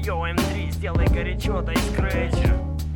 Йо, М3, сделай горячо, дай скретч.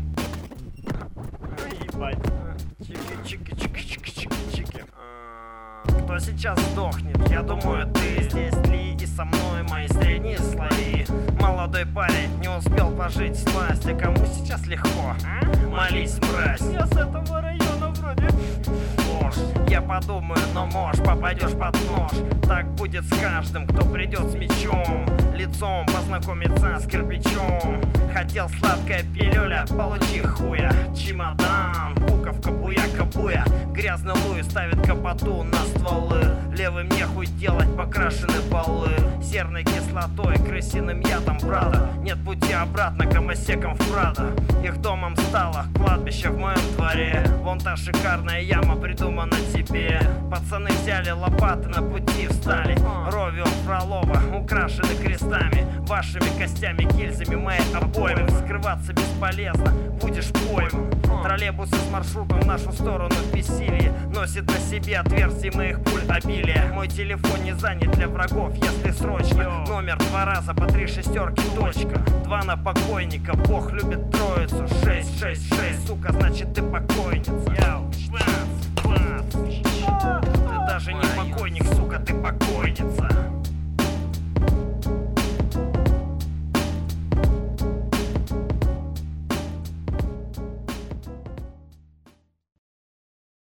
Ебать. Чики-чики-чики-чики-чики-чики. Кто сейчас сдохнет? Я думаю, ты здесь ли и со мной мои средние слои. Молодой парень не успел пожить сласть, а кому сейчас легко? Молись, мразь. Я с этого района вроде. Ложь, я подумаю, но можешь попадешь под нож. Так будет с каждым, кто придет с мечом, лицом познакомиться с кирпичом. Хотел сладкая пилюля, получи хуя. Чемодан, буковка, буяка, буя. Грязный луй ставит капоту на стволы. Левым нехуй делать, покрашены полы. Серной кислотой, крысиным ядом, брата. Нет пути обратно, гомосеком в Прадо. Их домом стало кладбище в моем дворе. Вон та шикарная яма придумана тебе. Пацаны взяли лопаты, на пути встали. Ровио, Фролова, украшены крестами. Вашими костями, гильзами, моей обоими. Скрываться бесполезно, будешь пойман. Троллейбусы с маршрутом в нашу сторону в бессилии. Носит на себе отверстий моих пуль обилие. Мой телефон не занят для врагов, если срочно. Номер 2 раза по 3 шестерки, точка. 2 на покойника, Бог любит троицу. 6, 6, 6, сука, значит ты покойница. Йоу, 20, 20. Ты даже не покойник, сука, ты покойница.